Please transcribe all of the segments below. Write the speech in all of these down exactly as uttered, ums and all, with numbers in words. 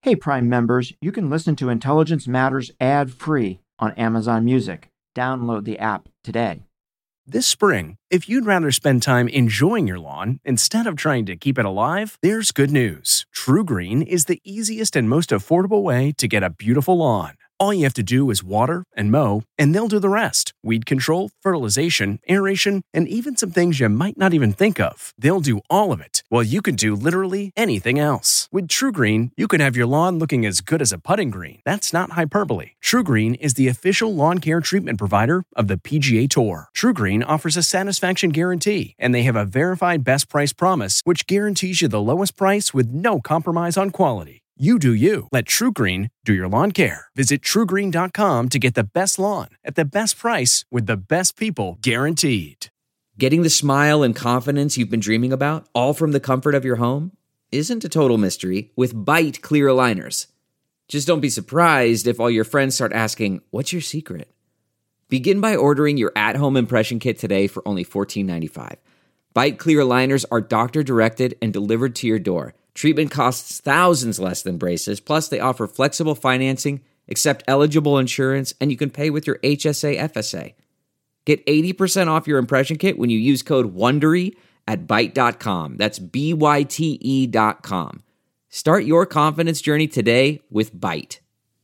Hey, Prime members, you can listen to Intelligence Matters ad-free on Amazon Music. Download the app today. This spring, if you'd rather spend time enjoying your lawn instead of trying to keep it alive, there's good news. TruGreen is the easiest and most affordable way to get a beautiful lawn. All you have to do is water and mow, and they'll do the rest. Weed control, fertilization, aeration, and even some things you might not even think of. They'll do all of it, while you can do literally anything else. With TruGreen, you can have your lawn looking as good as a putting green. That's not hyperbole. TruGreen is the official lawn care treatment provider of the P G A Tour. TruGreen offers a satisfaction guarantee, and they have a verified best price promise, which guarantees you the lowest price with no compromise on quality. You do you. Let TruGreen do your lawn care. Visit True Green dot com to get the best lawn at the best price with the best people guaranteed. Getting the smile and confidence you've been dreaming about, all from the comfort of your home, isn't a total mystery with Byte clear aligners. Just don't be surprised if all your friends start asking, "What's your secret?" Begin by ordering your at-home impression kit today for only fourteen ninety-five. Byte clear aligners are doctor-directed and delivered to your door. Treatment costs thousands less than braces, plus they offer flexible financing, accept eligible insurance, and you can pay with your H S A F S A. Get eighty percent off your impression kit when you use code WONDERY at Byte dot com. That's B Y T E dot com. Start your confidence journey today with Byte.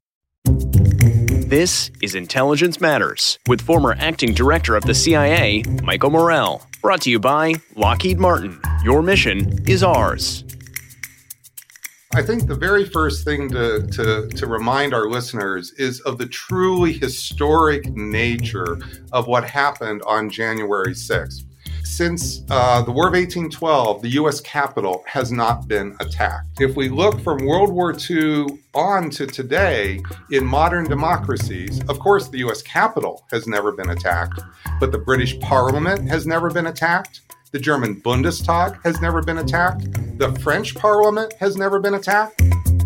This is Intelligence Matters with former acting director of the C I A, Michael Morell. Brought to you by Lockheed Martin. Your mission is ours. I think the very first thing to, to, to remind our listeners is of the truly historic nature of what happened on January sixth. Since uh, the War of eighteen twelve, the U S Capitol has not been attacked. If we look from World War Two on to today, in modern democracies, of course, the U S Capitol has never been attacked, but the British Parliament has never been attacked. The German Bundestag has never been attacked. The French Parliament has never been attacked.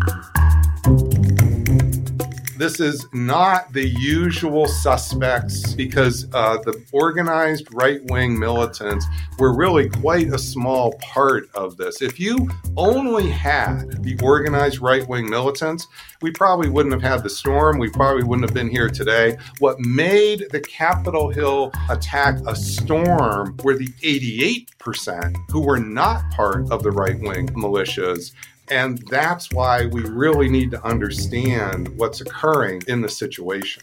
This is not the usual suspects because uh, the organized right-wing militants were really quite a small part of this. If you only had the organized right-wing militants, we probably wouldn't have had the storm. We probably wouldn't have been here today. What made the Capitol Hill attack a storm were the eighty-eight percent who were not part of the right-wing militias. And that's why we really need to understand what's occurring in the situation.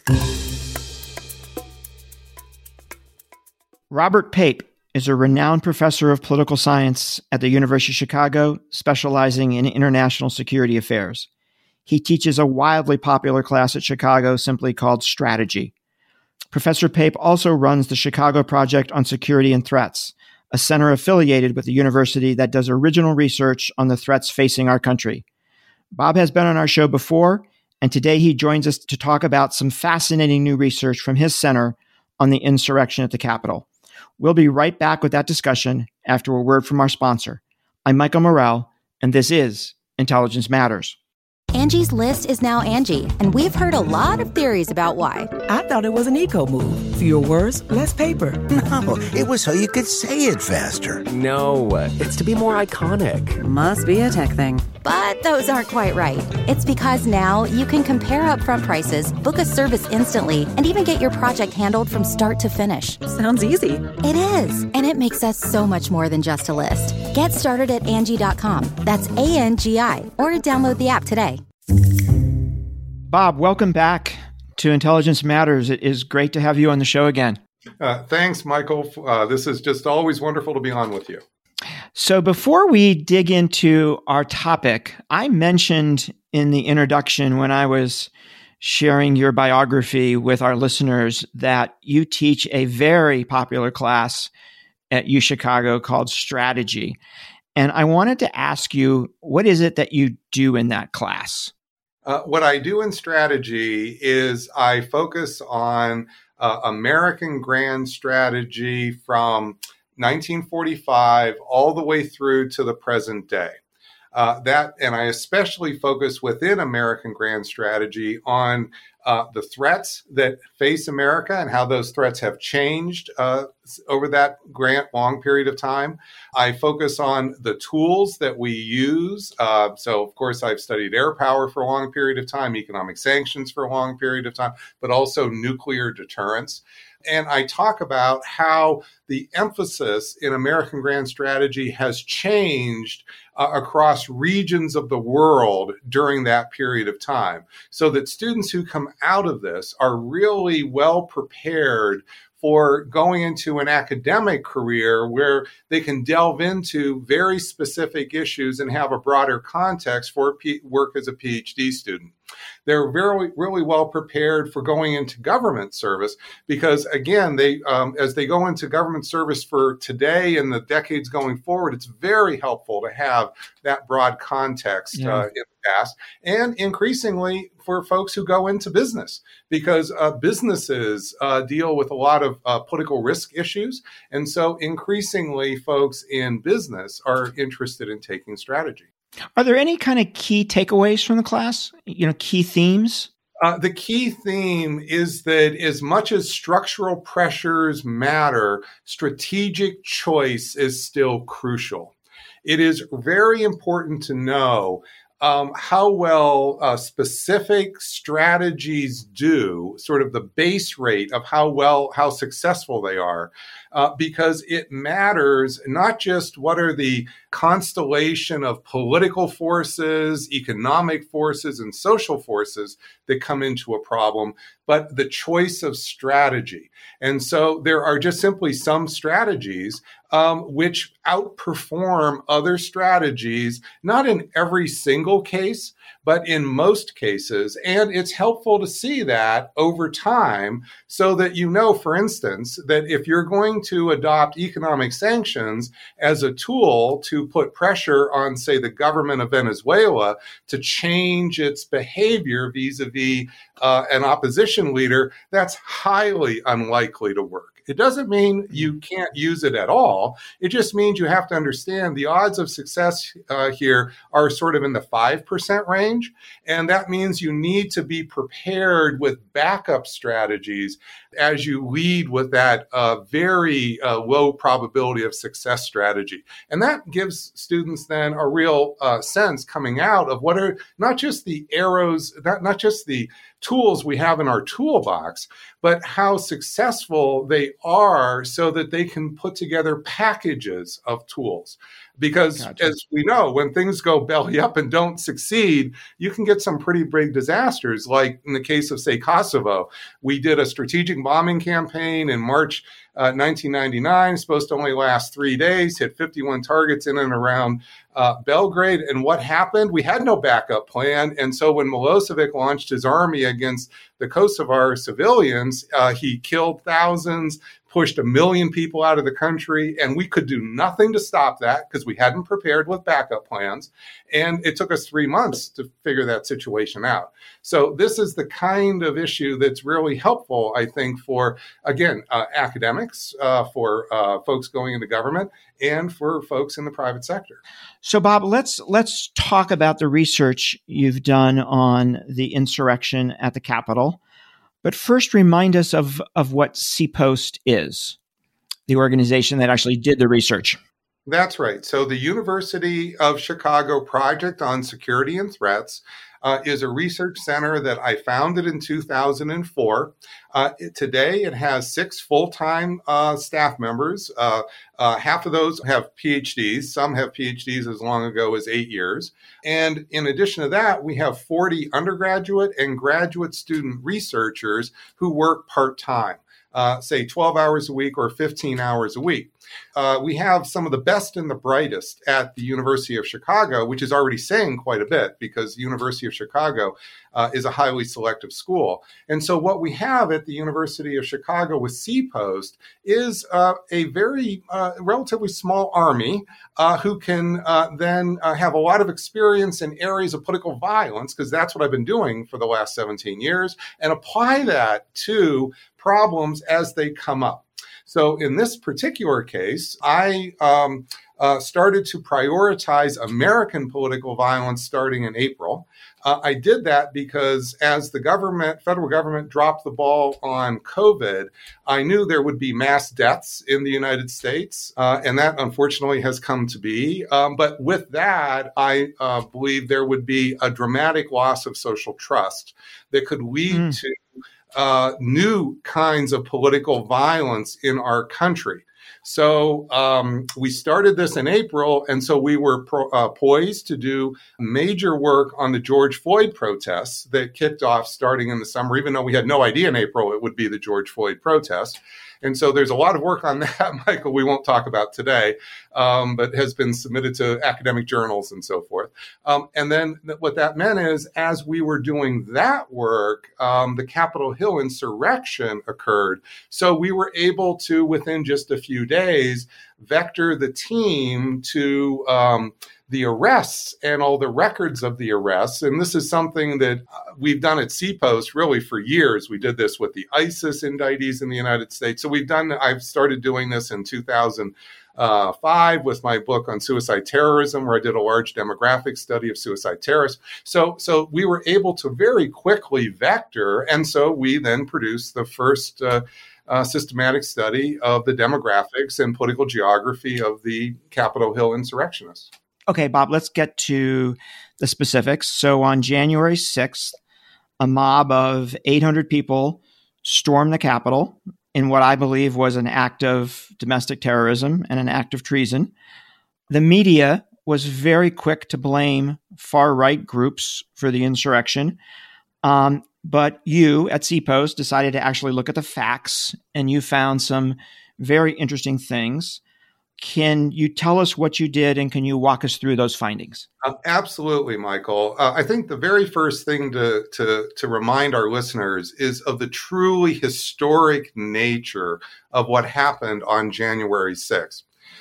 Robert Pape is a renowned professor of political science at the University of Chicago, specializing in international security affairs. He teaches a wildly popular class at Chicago simply called Strategy. Professor Pape also runs the Chicago Project on Security and Threats, a center affiliated with the university that does original research on the threats facing our country. Bob has been on our show before, and today he joins us to talk about some fascinating new research from his center on the insurrection at the Capitol. We'll be right back with that discussion after a word from our sponsor. I'm Michael Morell, and this is Intelligence Matters. Angie's List is now Angie, and we've heard a lot of theories about why. I thought it was an eco move. Fewer words, less paper. No, it was so you could say it faster. No, it's to be more iconic. Must be a tech thing. But those aren't quite right. It's because now you can compare upfront prices, book a service instantly, and even get your project handled from start to finish. Sounds easy. It is, and it makes us so much more than just a list. Get started at Angie dot com. That's A N G I, or download the app today. Bob, welcome back to Intelligence Matters. It is great to have you on the show again. Uh, thanks, Michael. Uh, this is just always wonderful to be on with you. So before we dig into our topic, I mentioned in the introduction when I was sharing your biography with our listeners that you teach a very popular class at UChicago called Strategy. And I wanted to ask you, what is it that you do in that class? Uh, what I do in Strategy is I focus on uh, American grand strategy from nineteen forty-five all the way through to the present day. Uh, that, and I especially focus within American Grand Strategy on uh, the threats that face America and how those threats have changed uh, over that grant long period of time. I focus on the tools that we use. Uh, so, of course, I've studied air power for a long period of time, economic sanctions for a long period of time, but also nuclear deterrence. And I talk about how the emphasis in American Grand Strategy has changed uh, across regions of the world during that period of time, so that students who come out of this are really well prepared for going into an academic career where they can delve into very specific issues and have a broader context for P- work as a PhD student. They're very, really well prepared for going into government service because, again, they um, as they go into government service for today and the decades going forward, it's very helpful to have that broad context yeah. uh, in the past. And increasingly for folks who go into business, because uh, businesses uh, deal with a lot of uh, political risk issues. And so increasingly folks in business are interested in taking strategy. Are there any kind of key takeaways from the class? You know, key themes? Uh, the key theme is that as much as structural pressures matter, strategic choice is still crucial. It is very important to know um, how well uh, specific strategies do, sort of the base rate of how well, how successful they are, uh, because it matters not just what are the constellation of political forces, economic forces, and social forces that come into a problem, but the choice of strategy. And so there are just simply some strategies um, which outperform other strategies, not in every single case, but in most cases. And it's helpful to see that over time so that you know, for instance, that if you're going to adopt economic sanctions as a tool to put pressure on, say, the government of Venezuela to change its behavior vis-a-vis uh, an opposition leader, that's highly unlikely to work. It doesn't mean you can't use it at all. It just means you have to understand the odds of success uh, here are sort of in the five percent range. And that means you need to be prepared with backup strategies as you lead with that uh, very uh, low probability of success strategy. And that gives students then a real uh, sense coming out of what are not just the arrows, not, not just the tools we have in our toolbox, but how successful they are so that they can put together packages of tools. Because gotcha. As we know, when things go belly up and don't succeed, you can get some pretty big disasters. Like in the case of, say, Kosovo, we did a strategic bombing campaign in March uh, nineteen ninety-nine, supposed to only last three days, hit fifty-one targets in and around uh, Belgrade. And what happened? We had no backup plan. And so when Milosevic launched his army against the Kosovar civilians, uh, he killed thousands, pushed a million people out of the country, and we could do nothing to stop that because we hadn't prepared with backup plans. And it took us three months to figure that situation out. So this is the kind of issue that's really helpful, I think, for, again, uh, academics, uh, for uh, folks going into government, and for folks in the private sector. So, Bob, let's let's talk about the research you've done on the insurrection at the Capitol. But first, remind us of, of what C POST is, the organization that actually did the research. That's right. So the University of Chicago Project on Security and Threats uh, is a research center that I founded in two thousand four. Uh, it, today, it has six full-time uh, staff members. Uh, uh, half of those have PhDs. Some have PhDs as long ago as eight years. And in addition to that, we have forty undergraduate and graduate student researchers who work part-time. Uh, say twelve hours a week or fifteen hours a week. Uh, we have some of the best and the brightest at the University of Chicago, which is already saying quite a bit because the University of Chicago uh, is a highly selective school. And so what we have at the University of Chicago with C POST is uh, a very uh, relatively small army uh, who can uh, then uh, have a lot of experience in areas of political violence, because that's what I've been doing for the last seventeen years, and apply that to problems as they come up. So in this particular case, I um, uh, started to prioritize American political violence starting in April. Uh, I did that because as the government, federal government, dropped the ball on COVID, I knew there would be mass deaths in the United States, uh, and that unfortunately has come to be. Um, but with that, I uh, believe there would be a dramatic loss of social trust that could lead mm. to uh, new kinds of political violence in our country. So um, we started this in April, and so we were pro, uh, poised to do major work on the George Floyd protests that kicked off starting in the summer, even though we had no idea in April it would be the George Floyd protests. And so there's a lot of work on that, Michael, we won't talk about today, um, but has been submitted to academic journals and so forth. Um, and then th- what that meant is as we were doing that work, um, the Capitol Hill insurrection occurred. So we were able to, within just a few days, vector the team to um, the arrests and all the records of the arrests. And this is something that uh, we've done at C POST really for years. We did this with the ISIS indictees in the United States. So we've done, I've started doing this in two thousand five with my book on suicide terrorism, where I did a large demographic study of suicide terrorists. So, so we were able to very quickly vector. And so we then produced the first uh, Uh, systematic study of the demographics and political geography of the Capitol Hill insurrectionists. Okay, Bob, let's get to the specifics. So on January sixth, a mob of eight hundred people stormed the Capitol in what I believe was an act of domestic terrorism and an act of treason. The media was very quick to blame far-right groups for the insurrection. Um, But you at C POST decided to actually look at the facts, and you found some very interesting things. Can you tell us what you did, and can you walk us through those findings? Uh, absolutely, Michael. Uh, I think the very first thing to, to, to remind our listeners is of the truly historic nature of what happened on January sixth.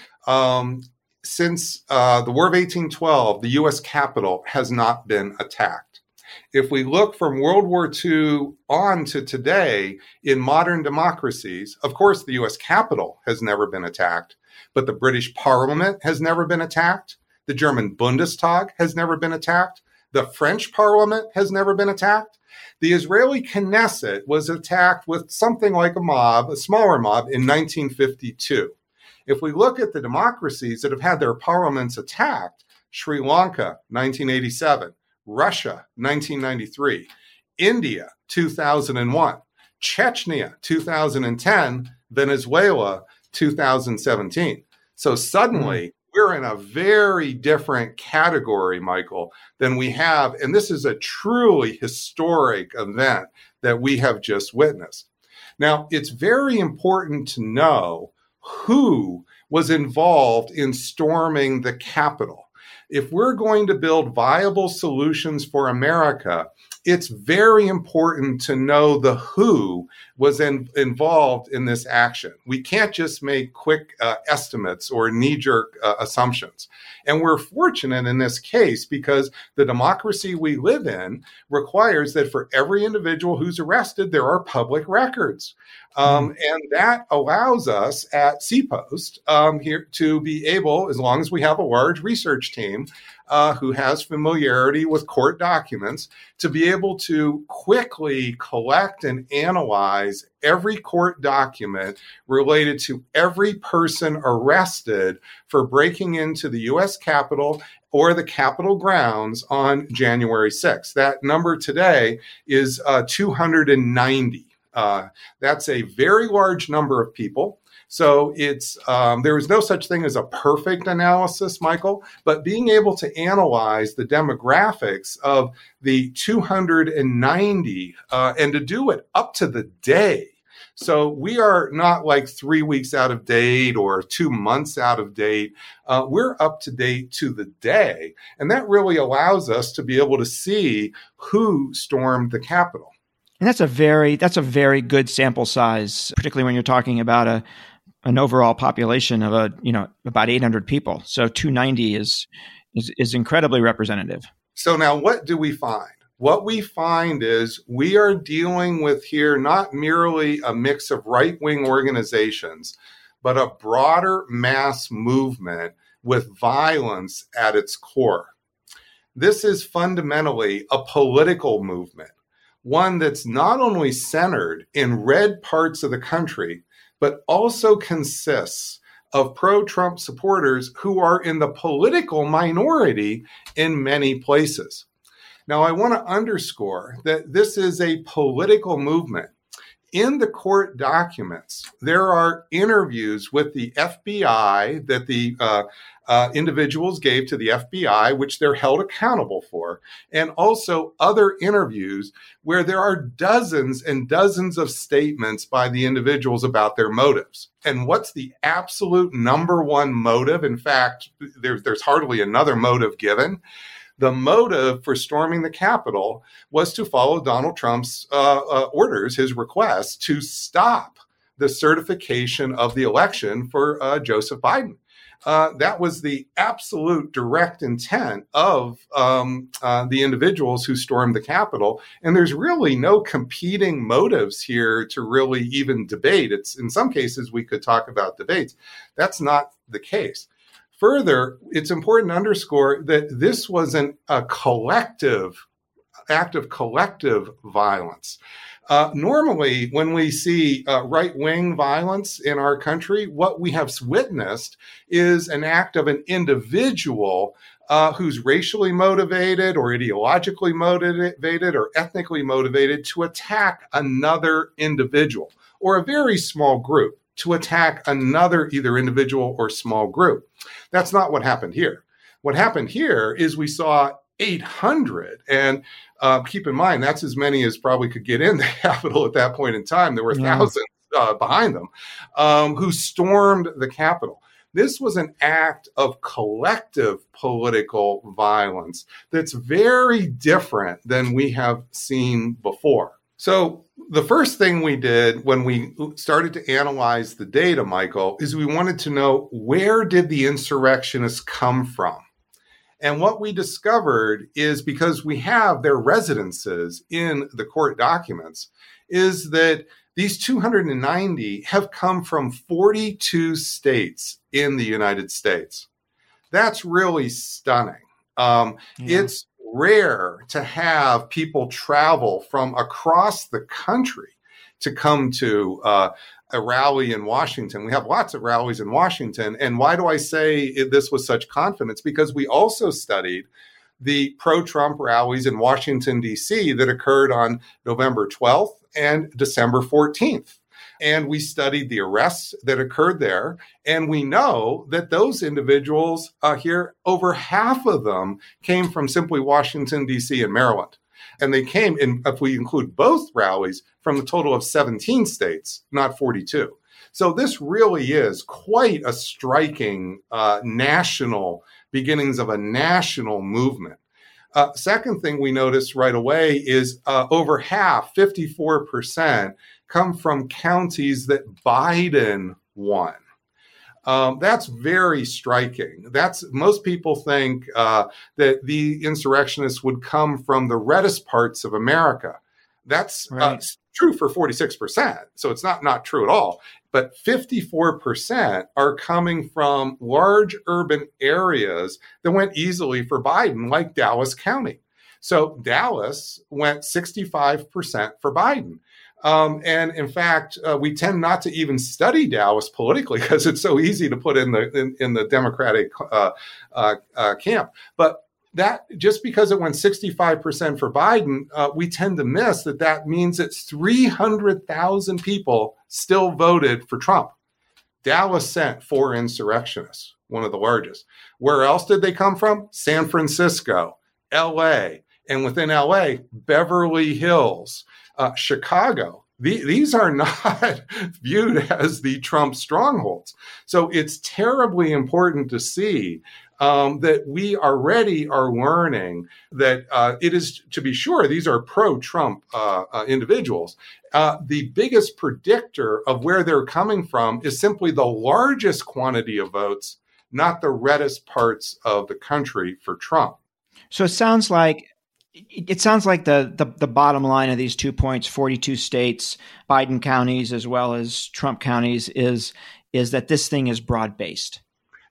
Um, since uh, the War of eighteen twelve, the U S Capitol has not been attacked. If we look from World War Two on to today, in modern democracies, of course, the U S Capitol has never been attacked, but the British Parliament has never been attacked. The German Bundestag has never been attacked. The French Parliament has never been attacked. The Israeli Knesset was attacked with something like a mob, a smaller mob, in nineteen fifty-two. If we look at the democracies that have had their parliaments attacked, Sri Lanka, nineteen eighty-seven. Russia, nineteen ninety-three, India, two thousand one, Chechnya, two thousand ten, Venezuela, two thousand seventeen. So suddenly mm-hmm. we're in a very different category, Michael, than we have. And this is a truly historic event that we have just witnessed. Now, it's very important to know who was involved in storming the Capitol. If we're going to build viable solutions for America, it's very important to know the who was in, involved in this action. We can't just make quick uh, estimates or knee-jerk uh, assumptions. And we're fortunate in this case because the democracy we live in requires that for every individual who's arrested, there are public records. Um, and that allows us at C POST um, here to be able, as long as we have a large research team uh, who has familiarity with court documents, to be able to quickly collect and analyze every court document related to every person arrested for breaking into the U S Capitol or the Capitol grounds on January sixth. That number today is uh, two hundred ninety. Uh, that's a very large number of people. So it's um, there is no such thing as a perfect analysis, Michael, but being able to analyze the demographics of the two hundred ninety uh, and to do it up to the day. So we are not like three weeks out of date or two months out of date. Uh, we're up to date to the day. And that really allows us to be able to see who stormed the Capitol. And that's a very that's a very good sample size, particularly when you're talking about a an overall population of a you know about eight hundred people. So two ninety is is, is incredibly representative. So now, what do we find? What we find is we are dealing with here not merely a mix of right-wing organizations, but a broader mass movement with violence at its core. This is fundamentally a political movement, one that's not only centered in red parts of the country, but also consists of pro-Trump supporters who are in the political minority in many places. Now, I want to underscore that this is a political movement. In the court documents, there are interviews with the F B I that the uh, uh, individuals gave to the F B I, which they're held accountable for, and also other interviews where there are dozens and dozens of statements by the individuals about their motives. And what's the absolute number one motive? In fact, there, there's hardly another motive given. The motive for storming the Capitol was to follow Donald Trump's uh, uh, orders, his request to stop the certification of the election for uh, Joseph Biden. Uh, that was the absolute direct intent of um, uh, the individuals who stormed the Capitol. And there's really no competing motives here to really even debate. It's in some cases we could talk about debates. That's not the case. Further, it's important to underscore that this was an, a collective act of collective violence. Uh, normally, when we see uh, right-wing violence in our country, what we have witnessed is an act of an individual uh, who's racially motivated or ideologically motivated or ethnically motivated to attack another individual or a very small group, to attack another either individual or small group. That's not what happened here. What happened here is we saw eight hundred, and uh, keep in mind, that's as many as probably could get in the Capitol at that point in time. There were yeah. thousands uh, behind them um, who stormed the Capitol. This was an act of collective political violence that's very different than we have seen before. So the first thing we did when we started to analyze the data, Michael, is we wanted to know, where did the insurrectionists come from? And what we discovered is, because we have their residences in the court documents, is that these two hundred ninety have come from forty-two states in the United States. That's really stunning. Um, yeah. It's rare to have people travel from across the country to come to uh, a rally in Washington. We have lots of rallies in Washington. And why do I say this with such confidence? Because we also studied the pro-Trump rallies in Washington, D C that occurred on November twelfth and December fourteenth. And we studied the arrests that occurred there. And we know that those individuals uh, here, over half of them came from simply Washington, D C and Maryland. And they came, in, if we include both rallies, from a total of seventeen states, not forty-two. So this really is quite a striking uh, national, beginnings of a national movement. Uh, second thing we noticed right away is uh, over half, fifty-four percent, come from counties that Biden won. Um, that's very striking. That's most people think uh, that the insurrectionists would come from the reddest parts of America. That's right. uh, true for forty-six percent. So it's not not true at all. But fifty-four percent are coming from large urban areas that went easily for Biden, like Dallas County. So Dallas went sixty-five percent for Biden. Um, and in fact, uh, we tend not to even study Dallas politically because it's so easy to put in the in, in the Democratic uh, uh, uh, camp. But that just because it went sixty-five percent for Biden, uh, we tend to miss that that means that three hundred thousand people still voted for Trump. Dallas sent four insurrectionists, one of the largest. Where else did they come from? San Francisco, L A, and within L A, Beverly Hills. Uh, Chicago. The, these are not viewed as the Trump strongholds. So it's terribly important to see um, that we already are learning that uh, it is, to be sure, these are pro-Trump uh, uh, individuals. Uh, the biggest predictor of where they're coming from is simply the largest quantity of votes, not the reddest parts of the country for Trump. So it sounds like It sounds like the, the the bottom line of these two points, forty-two states, Biden counties, as well as Trump counties, is is that this thing is broad-based.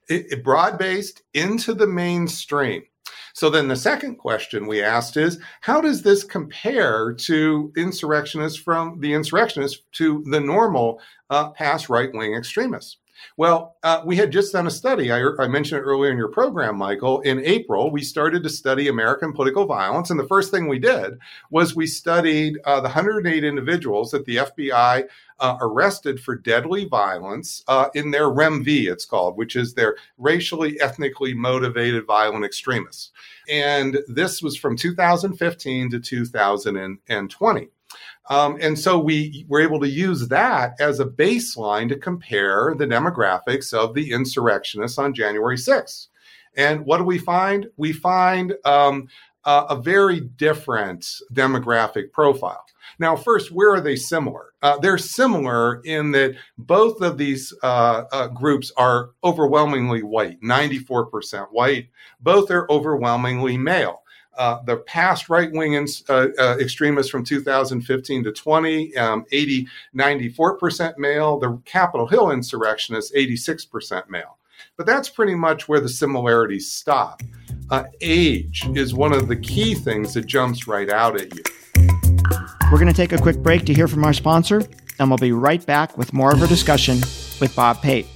It, it broad-based into the mainstream. So then the second question we asked is, how does this compare to insurrectionists from the insurrectionists to the normal uh, past right-wing extremists? Well, uh, we had just done a study. I, I mentioned it earlier in your program, Michael. In April, we started to study American political violence. And the first thing we did was we studied uh, the one hundred eight individuals that the F B I uh, arrested for deadly violence uh, in their R E M V, it's called, which is their racially, ethnically motivated violent extremists. And this was from two thousand fifteen to two thousand twenty. Um, and so we were able to use that as a baseline to compare the demographics of the insurrectionists on January sixth. And what do we find? We find um, uh, a very different demographic profile. Now, first, where are they similar? Uh, they're similar in that both of these uh, uh, groups are overwhelmingly white, ninety-four percent white. Both are overwhelmingly male. Uh, the past right-wing uh, uh, extremists from two thousand fifteen to twenty, um, eighty, ninety-four percent male. The Capitol Hill insurrectionists, eighty-six percent male. But that's pretty much where the similarities stop. Uh, age is one of the key things that jumps right out at you. We're going to take a quick break to hear from our sponsor, and we'll be right back with more of our discussion with Bob Pate.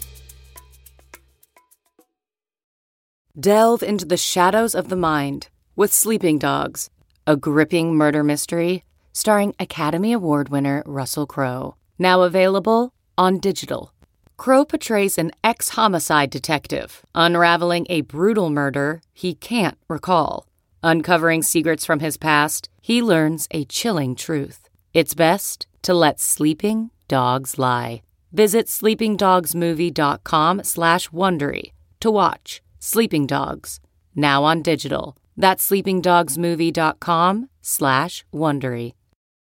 Delve into the shadows of the mind with Sleeping Dogs, a gripping murder mystery starring Academy Award winner Russell Crowe. Now available on digital. Crowe portrays an ex-homicide detective unraveling a brutal murder he can't recall. Uncovering secrets from his past, he learns a chilling truth. It's best to let sleeping dogs lie. Visit sleepingdogsmovie.com slash Wondery to watch Sleeping Dogs, now on digital. That's sleepingdogsmovie.com slash Wondery.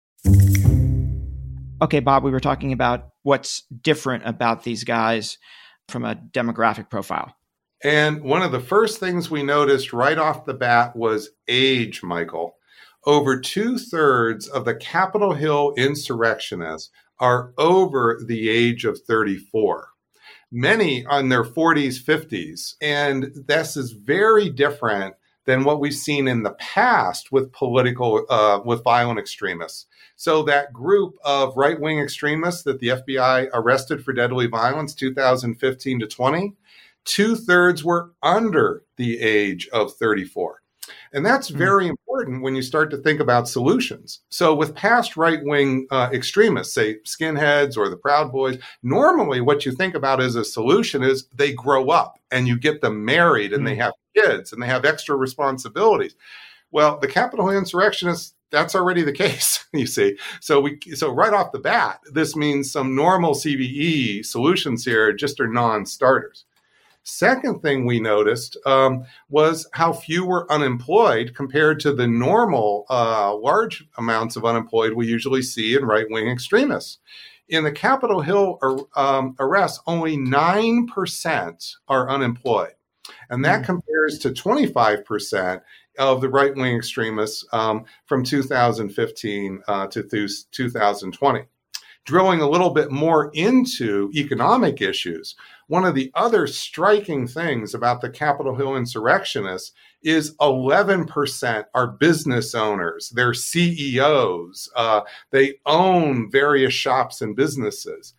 Okay, Bob, we were talking about what's different about these guys from a demographic profile. And one of the first things we noticed right off the bat was age, Michael. Over two-thirds of the Capitol Hill insurrectionists are over the age of thirty-four. Many on their forties, fifties. And this is very different than what we've seen in the past with political, uh, with violent extremists. So that group of right-wing extremists that the F B I arrested for deadly violence, two thousand fifteen to twenty, two-thirds were under the age of thirty-four. And that's very important when you start to think about solutions. So with past right-wing uh, extremists, say skinheads or the Proud Boys, normally what you think about as a solution is they grow up and you get them married and mm. they have kids and they have extra responsibilities. Well, the Capitol Hill insurrectionists, that's already the case, you see. So we, so right off the bat, this means some normal C V E solutions here just are non-starters. Second thing we noticed um, was how few were unemployed compared to the normal uh, large amounts of unemployed we usually see in right-wing extremists. In the Capitol Hill um, arrests, only nine percent are unemployed. And that mm-hmm. compares to twenty-five percent of the right-wing extremists um, from two thousand fifteen uh, to th- two thousand twenty. Drilling a little bit more into economic issues, one of the other striking things about the Capitol Hill insurrectionists is eleven percent are business owners. They're C E Os. Uh, they own various shops and businesses.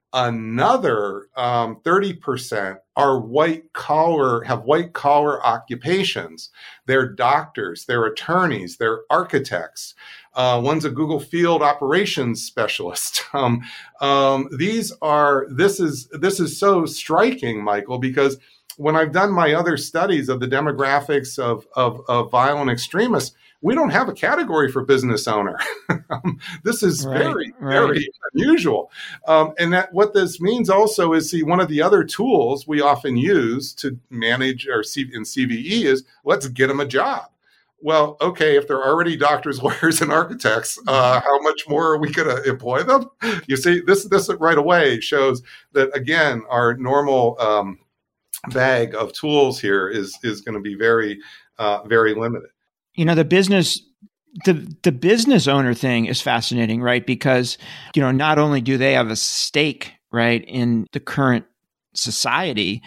Another um, thirty percent are white collar, have white collar occupations. They're doctors, they're attorneys, they're architects. Uh, one's a Google field operations specialist. Um, um, these are, this is, this is so striking, Michael, because when I've done my other studies of the demographics of, of, of violent extremists, we don't have a category for business owner. um, this is right, very, right. very unusual. Um, and that what this means also is, see, one of the other tools we often use to manage our C- in C V E is let's get them a job. Well, okay, if they're already doctors, lawyers, and architects, uh, how much more are we going to employ them? You see, this this right away shows that, again, our normal um, bag of tools here is is going to be very, uh, very limited. You know, the business, the the business owner thing is fascinating, right? Because, you know, not only do they have a stake, right, in the current society,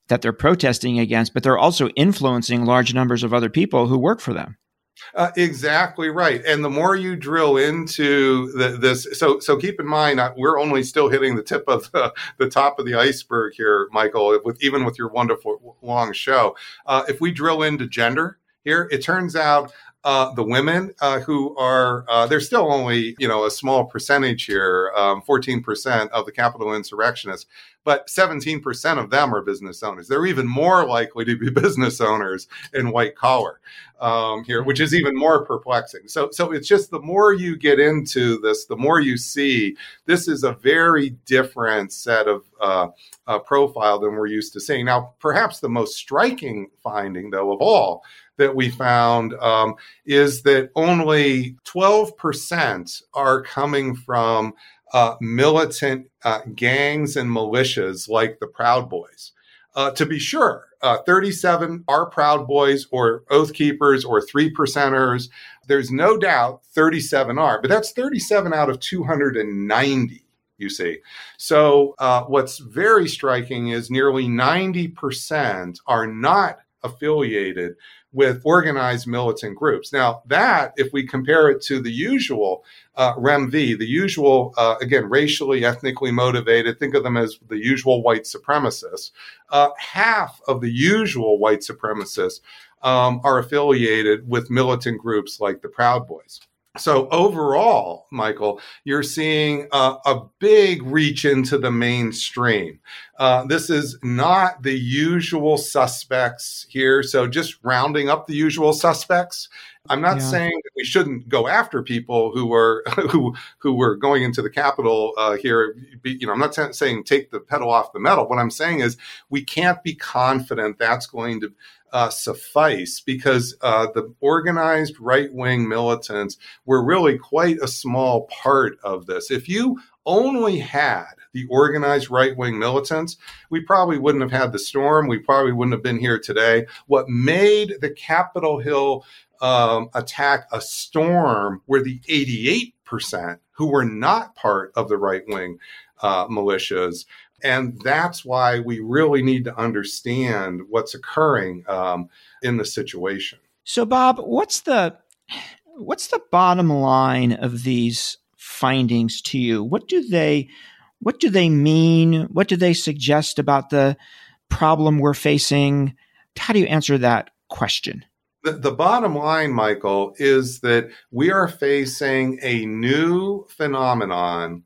that they're protesting against, but they're also influencing large numbers of other people who work for them. Uh, exactly right. And the more you drill into the, this, so so keep in mind, uh, we're only still hitting the tip of the, the top of the iceberg here, Michael, with even with your wonderful long show. Uh, if we drill into gender here, it turns out uh, the women uh, who are, uh, there's still only, you know, a small percentage here, um, fourteen percent of the Capitol insurrectionists, but seventeen percent of them are business owners. They're even more likely to be business owners in white collar um, here, which is even more perplexing. So, so it's just the more you get into this, the more you see this is a very different set of uh, uh, profile than we're used to seeing. Now, perhaps the most striking finding, though, of all that we found um, is that only twelve percent are coming from uh, militant uh, gangs and militias like the Proud Boys. Uh, to be sure, uh, thirty-seven are Proud Boys or Oath Keepers or three percenters. There's no doubt thirty-seven are, but that's thirty-seven out of two hundred ninety. You see. So uh, what's very striking is nearly ninety percent are not affiliated with organized militant groups. Now, that, if we compare it to the usual uh, R E M V, the usual, uh, again, racially, ethnically motivated, think of them as the usual white supremacists, uh, half of the usual white supremacists um, are affiliated with militant groups like the Proud Boys. So overall, Michael, you're seeing uh, a big reach into the mainstream. Uh, this is not the usual suspects here. So just rounding up the usual suspects. I'm not yeah. saying that we shouldn't go after people who were who who were going into the Capitol uh, here. You know, I'm not t- saying take the pedal off the metal. What I'm saying is we can't be confident that's going to Uh, suffice because uh, the organized right-wing militants were really quite a small part of this. If you only had the organized right-wing militants, we probably wouldn't have had the storm. We probably wouldn't have been here today. What made the Capitol Hill um, attack a storm were the eighty-eight percent who were not part of the right-wing uh, militias. And that's why we really need to understand what's occurring um, in the situation. So, Bob, what's the what's the bottom line of these findings to you? What do they what do they mean? What do they suggest about the problem we're facing? How do you answer that question? The, the bottom line, Michael, is that we are facing a new phenomenon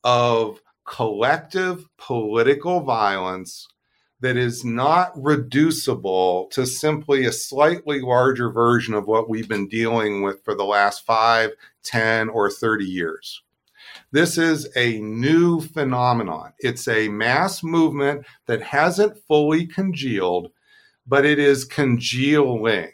of collective political violence that is not reducible to simply a slightly larger version of what we've been dealing with for the last five, ten, or thirty years. This is a new phenomenon. It's a mass movement that hasn't fully congealed, but it is congealing.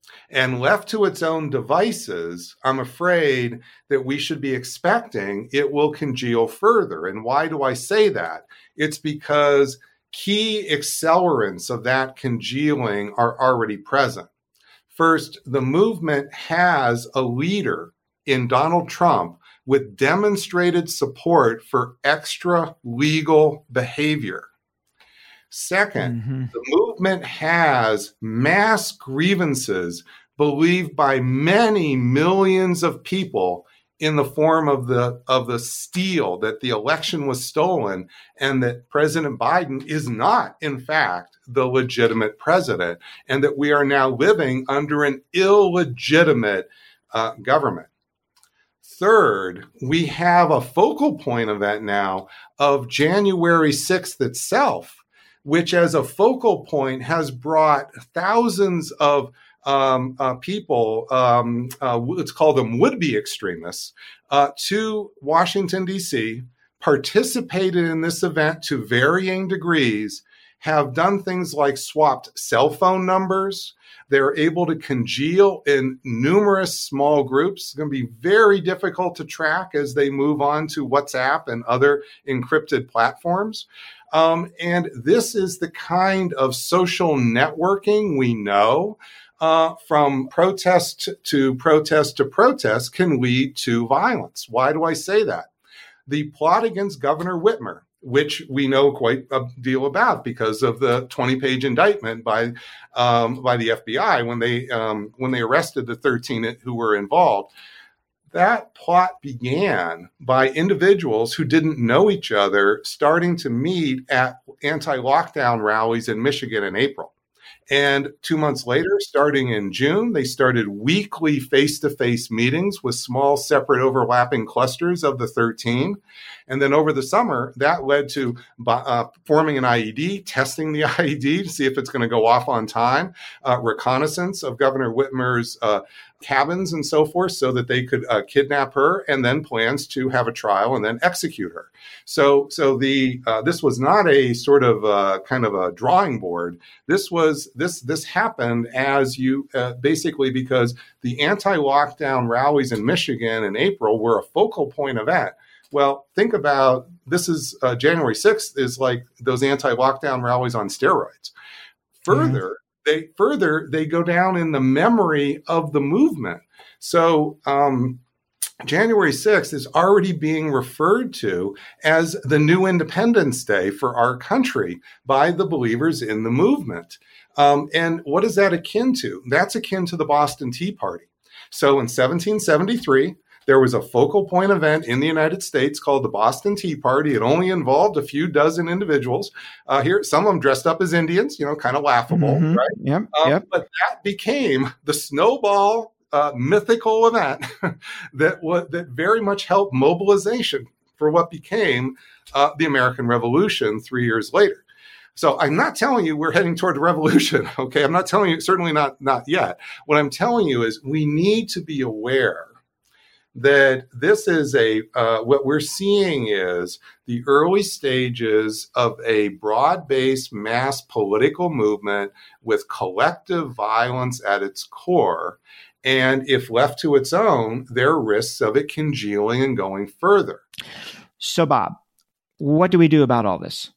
And left to its own devices, I'm afraid that we should be expecting it will congeal further. And why do I say that? It's because key accelerants of that congealing are already present. First, the movement has a leader in Donald Trump with demonstrated support for extra legal behavior. Second, mm-hmm. the movement has mass grievances believed by many millions of people in the form of the of the steal, that the election was stolen and that President Biden is not, in fact, the legitimate president, and that we are now living under an illegitimate uh, government. Third, we have a focal point of that now of January sixth itself, which as a focal point has brought thousands of um, uh, people, um, uh, let's call them would-be extremists, uh, to Washington, D C, participated in this event to varying degrees, have done things like swapped cell phone numbers. They're able to congeal in numerous small groups. It's going to be very difficult to track as they move on to WhatsApp and other encrypted platforms. Um, and this is the kind of social networking we know uh, from protest to protest to protest can lead to violence. Why do I say that? The plot against Governor Whitmer which we know quite a deal about because of the twenty-page indictment by um, by the F B I when they um, when they arrested the thirteen who were involved. That plot began by individuals who didn't know each other starting to meet at anti-lockdown rallies in Michigan in April. And two months later, starting in June, they started weekly face-to-face meetings with small, separate, overlapping clusters of the thirteen. And then over the summer, that led to uh, forming an I E D, testing the I E D to see if it's going to go off on time, uh, reconnaissance of Governor Whitmer's uh, cabins and so forth so that they could uh, kidnap her, and then plans to have a trial and then execute her. So so the uh, this was not a sort of uh, kind of a drawing board. This was this this happened as you uh, basically because the anti-lockdown rallies in Michigan in April were a focal point event. Well, think about this is uh, January sixth is like those anti-lockdown rallies on steroids. Further, mm-hmm. they further they go down in the memory of the movement. So um, January sixth is already being referred to as the new Independence Day for our country by the believers in the movement. Um, and what is that akin to? That's akin to the Boston Tea Party. So in seventeen seventy-three, there was a focal point event in the United States called the Boston Tea Party. It only involved a few dozen individuals. Uh, here, some of them dressed up as Indians, you know, kind of laughable, mm-hmm. right? Yep, um, yep. But that became the snowball uh, mythical event that was, that very much helped mobilization for what became uh, the American Revolution three years later. So I'm not telling you we're heading toward the revolution, okay? I'm not telling you, certainly not, not yet. What I'm telling you is we need to be aware that this is a, uh, what we're seeing is the early stages of a broad-based mass political movement with collective violence at its core. And if left to its own, there are risks of it congealing and going further. So, Bob, what do we do about all this?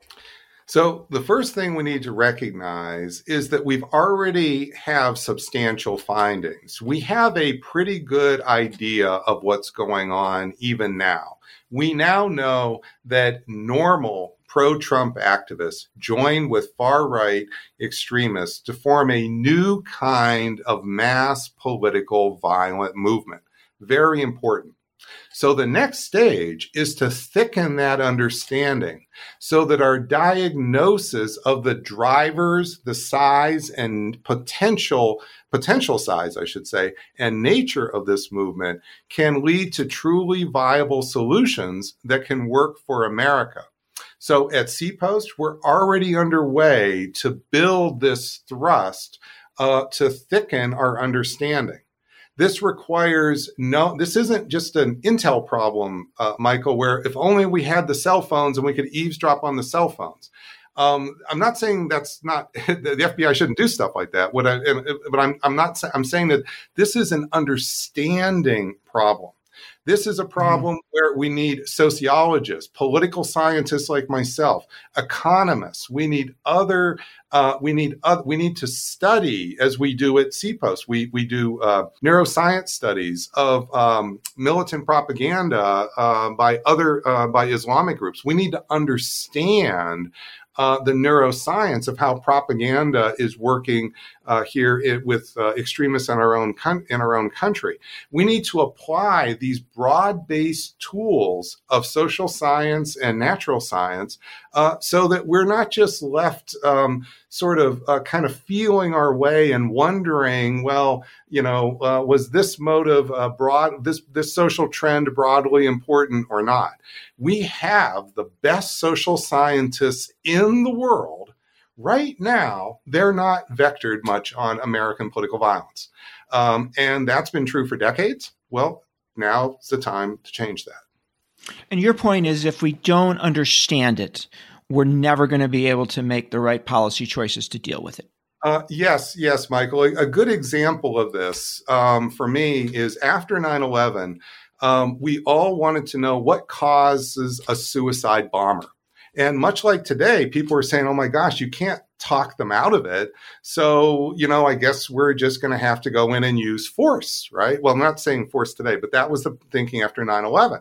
So the first thing we need to recognize is that we've already have substantial findings. We have a pretty good idea of what's going on even now. We now know that normal pro-Trump activists join with far-right extremists to form a new kind of mass political violent movement. Very important. So the next stage is to thicken that understanding so that our diagnosis of the drivers, the size and potential, potential size, I should say, and nature of this movement can lead to truly viable solutions that can work for America. So at C Post, we're already underway to build this thrust uh, to thicken our understanding. This requires no, this isn't just an Intel problem, uh, Michael, where if only we had the cell phones and we could eavesdrop on the cell phones. Um, I'm not saying that's not, the F B I shouldn't do stuff like that. What I, but I'm, I'm not, I'm saying that this is an understanding problem. This is a problem mm-hmm. where we need sociologists, political scientists like myself, economists. We need other. Uh, we need. Uh, we need to study as we do at C Post. We we do uh, neuroscience studies of um, militant propaganda uh, by other uh, by Islamic groups. We need to understand Uh, the neuroscience of how propaganda is working uh, here it, with uh, extremists in our own con- in our own country. We need to apply these broad-based tools of social science and natural science uh, so that we're not just left um, sort of uh, kind of feeling our way and wondering, well, you know, uh, was this motive uh, broad, this this social trend broadly important or not? We have the best social scientists in the world. Right now, they're not vectored much on American political violence. Um, and that's been true for decades. Well, now's the time to change that. And your point is if we don't understand it, we're never going to be able to make the right policy choices to deal with it. Uh, yes, yes, Michael. A, a good example of this um, for me is after nine eleven, Um, we all wanted to know what causes a suicide bomber. And much like today, people were saying, oh my gosh, you can't talk them out of it. So, you know, I guess we're just going to have to go in and use force, right? Well, I'm not saying force today, but that was the thinking after nine eleven.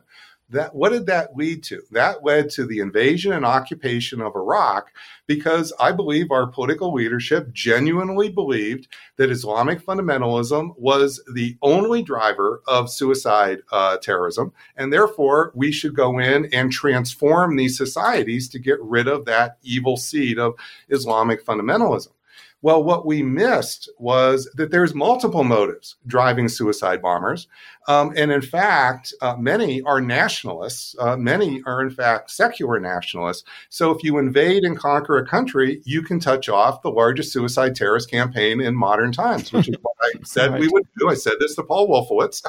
That what did that lead to? That led to the invasion and occupation of Iraq, because I believe our political leadership genuinely believed that Islamic fundamentalism was the only driver of suicide uh, terrorism, and therefore we should go in and transform these societies to get rid of that evil seed of Islamic fundamentalism. Well, what we missed was that there's multiple motives driving suicide bombers. Um, and in fact, uh, many are nationalists. Uh, many are, in fact, secular nationalists. So if you invade and conquer a country, you can touch off the largest suicide terrorist campaign in modern times, which is what I said right. we would do. I said this to Paul Wolfowitz.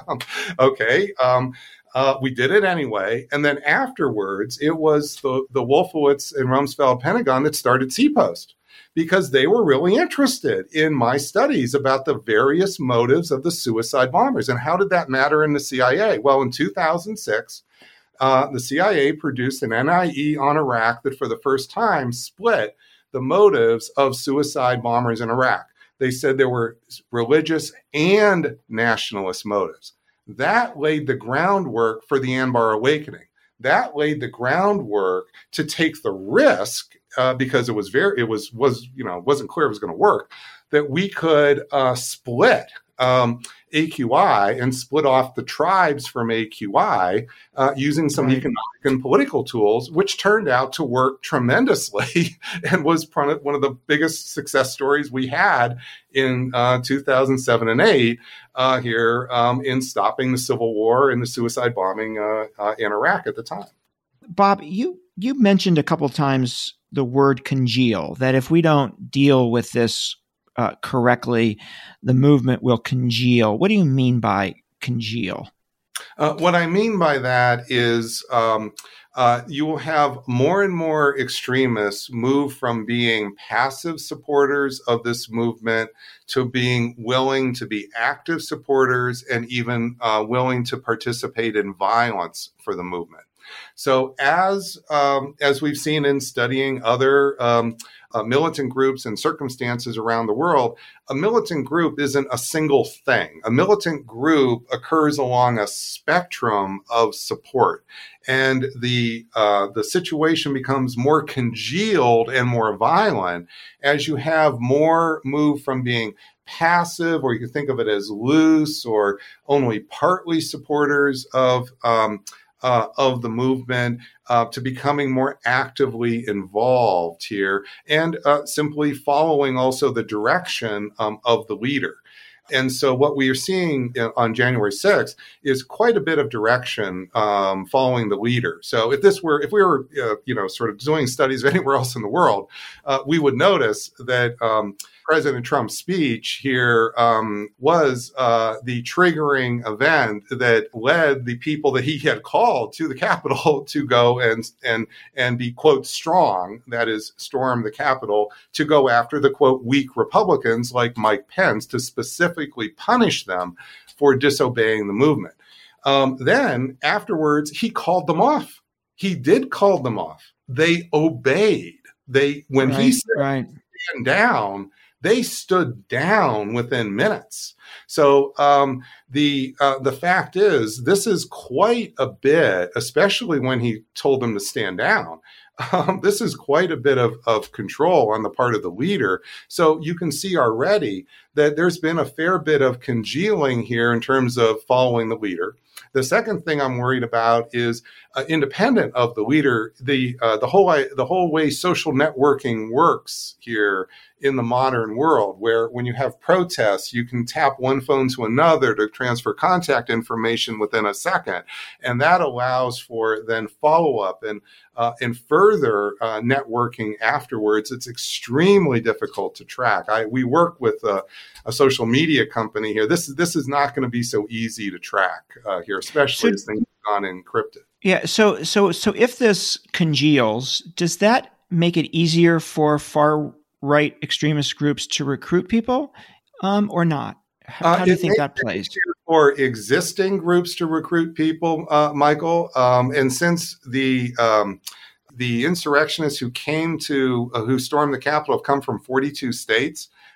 okay. Um, Uh, we did it anyway. And then afterwards, it was the, the Wolfowitz and Rumsfeld Pentagon that started C-Post, because they were really interested in my studies about the various motives of the suicide bombers. And how did that matter in the C I A? Well, in two thousand six, uh, the C I A produced an N I E on Iraq that for the first time split the motives of suicide bombers in Iraq. They said there were religious and nationalist motives. That laid the groundwork for the Anbar Awakening. That laid the groundwork to take the risk, uh, because it was very, it was, was, you know, wasn't clear it was going to work, that we could uh, split um, A Q I and split off the tribes from A Q I uh, using some right. economic and political tools, which turned out to work tremendously and was one of the biggest success stories we had in uh, two thousand seven and eight uh, here um, in stopping the civil war and the suicide bombing uh, uh, in Iraq at the time. Bob, you you mentioned a couple of times the word congeal, that if we don't deal with this uh, correctly, the movement will congeal. What do you mean by congeal? Uh, what I mean by that is um, uh, you will have more and more extremists move from being passive supporters of this movement to being willing to be active supporters and even uh, willing to participate in violence for the movement. So as um, as we've seen in studying other um, uh, militant groups and circumstances around the world, a militant group isn't a single thing. A militant group occurs along a spectrum of support, and the uh, the situation becomes more congealed and more violent as you have more move from being passive, or you can think of it as loose or only partly supporters of um, Uh, of the movement uh, to becoming more actively involved here and uh, simply following also the direction um, of the leader. And so what we are seeing on January sixth is quite a bit of direction um, following the leader. So if this were, if we were, uh, you know, sort of doing studies anywhere else in the world, uh, we would notice that um, President Trump's speech here um, was uh, the triggering event that led the people that he had called to the Capitol to go and and and be, quote, strong, that is, storm the Capitol, to go after the, quote, weak Republicans like Mike Pence, to specifically punish them for disobeying the movement. Um, then afterwards, he called them off. He did call them off. They obeyed. They when right, he said right. stand down, they stood down within minutes. So um, the uh, the fact is, this is quite a bit, especially when he told them to stand down. Um, this is quite a bit of, of control on the part of the leader. So you can see already that there's been a fair bit of congealing here in terms of following the leader. The second thing I'm worried about is uh, independent of the leader, the uh, the whole the whole way social networking works here in the modern world, where when you have protests, you can tap one phone to another to transfer contact information within a second, and that allows for then follow up and uh, and further uh, networking afterwards. It's extremely difficult to track. I we work with a, a social media company here. This is this is not going to be so easy to track uh, here, especially so, as things have gone encrypted. Yeah. So so so if this congeals, does that make it easier for far right extremist groups to recruit people, um, or not? How, how do you think that plays? For existing groups to recruit people, uh, Michael, um, and since the um, the insurrectionists who came to uh, who stormed the Capitol have come from forty-two states,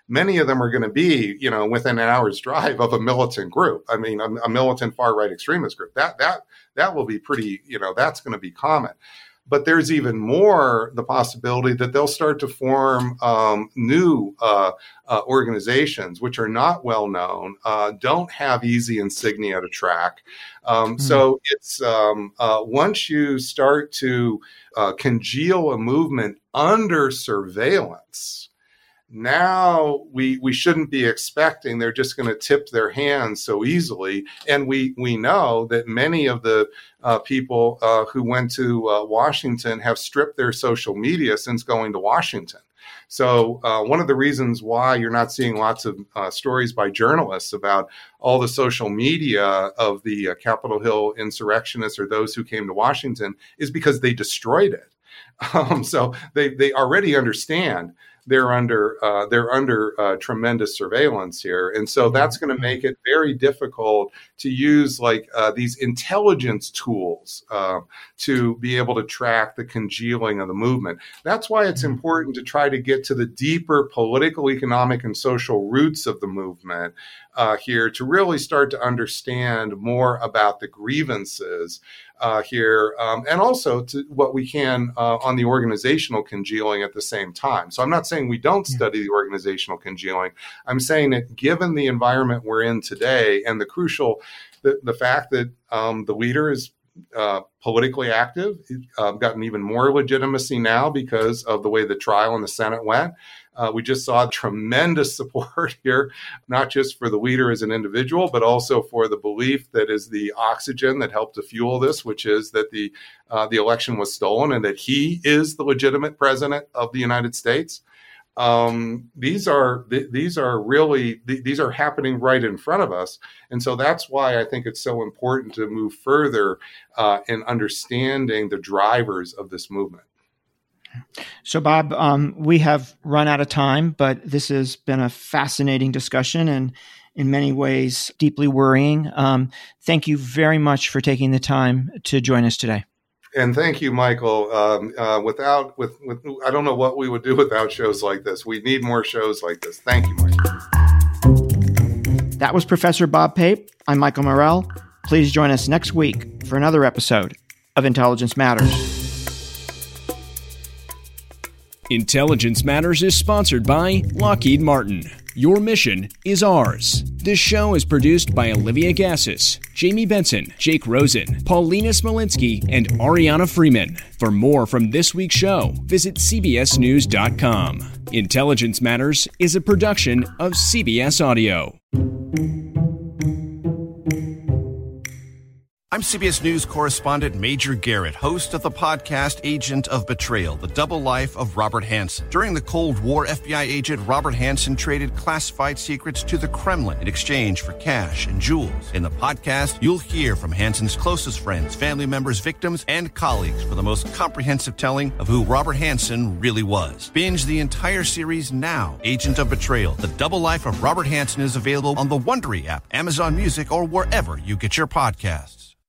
many of them are going to be, you know, within an hour's drive of a militant group. I mean, a, a militant far-right extremist group. That that that will be pretty, you know, that's going to be common. But there's even more the possibility that they'll start to form um, new uh, uh, organizations, which are not well known, uh, don't have easy insignia to track. Um, mm-hmm. So it's um, uh, once you start to uh, congeal a movement under surveillance, now we we shouldn't be expecting they're just going to tip their hands so easily. And we we know that many of the uh, people uh, who went to uh, Washington have stripped their social media since going to Washington. So uh, one of the reasons why you're not seeing lots of uh, stories by journalists about all the social media of the uh, Capitol Hill insurrectionists or those who came to Washington is because they destroyed it. Um, so they they already understand they're under uh, they're under uh, tremendous surveillance here, and so that's going to make it very difficult to use like uh, these intelligence tools uh, to be able to track the congealing of the movement. That's why it's important to try to get to the deeper political, economic, and social roots of the movement uh, here to really start to understand more about the grievances Uh, here, um, and also to what we can uh, on the organizational congealing at the same time. So I'm not saying we don't study the organizational congealing. I'm saying that given the environment we're in today and the crucial, the, the fact that um, the leader is uh, politically active, uh, gotten even more legitimacy now because of the way the trial in the Senate went. Uh, we just saw tremendous support here, not just for the leader as an individual, but also for the belief that is the oxygen that helped to fuel this, which is that the uh, the election was stolen and that he is the legitimate president of the United States. Um, these are th- these are really th- these are happening right in front of us, and so that's why I think it's so important to move further uh, in understanding the drivers of this movement. So, Bob, um, we have run out of time, but this has been a fascinating discussion and in many ways deeply worrying. Um, thank you very much for taking the time to join us today. And thank you, Michael. Um, uh, without, with, with, I don't know what we would do without shows like this. We need more shows like this. Thank you, Michael. That was Professor Bob Pape. I'm Michael Morell. Please join us next week for another episode of Intelligence Matters. Intelligence Matters is sponsored by Lockheed Martin. Your mission is ours. This show is produced by Olivia Gassis, Jamie Benson, Jake Rosen, Paulina Smolinski, and Ariana Freeman. For more from this week's show, visit C B S News dot com. Intelligence Matters is a production of C B S Audio. I'm C B S News correspondent Major Garrett, host of the podcast Agent of Betrayal, The Double Life of Robert Hanssen. During the Cold War, F B I agent Robert Hanssen traded classified secrets to the Kremlin in exchange for cash and jewels. In the podcast, you'll hear from Hanssen's closest friends, family members, victims, and colleagues for the most comprehensive telling of who Robert Hanssen really was. Binge the entire series now. Agent of Betrayal, The Double Life of Robert Hanssen is available on the Wondery app, Amazon Music, or wherever you get your podcasts.